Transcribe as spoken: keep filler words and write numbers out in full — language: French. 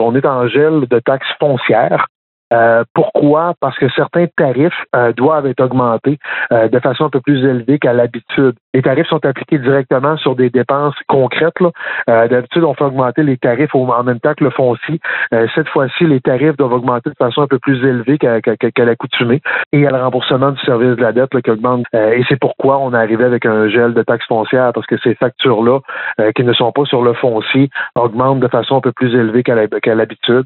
On est en gel de taxes foncières. Euh, pourquoi? Parce que certains tarifs euh, doivent être augmentés euh, de façon un peu plus élevée qu'à l'habitude. Les tarifs sont appliqués directement sur des dépenses concrètes. Là. Euh, d'habitude, on fait augmenter les tarifs au, en même temps que le foncier. Euh, cette fois-ci, les tarifs doivent augmenter de façon un peu plus élevée qu'à, qu'à, qu'à l'accoutumée. Et il y a le remboursement du service de la dette là, qui augmente. Euh, et c'est pourquoi on est arrivé avec un gel de taxes foncières, parce que ces factures-là, euh, qui ne sont pas sur le foncier, augmentent de façon un peu plus élevée qu'à, la, qu'à l'habitude.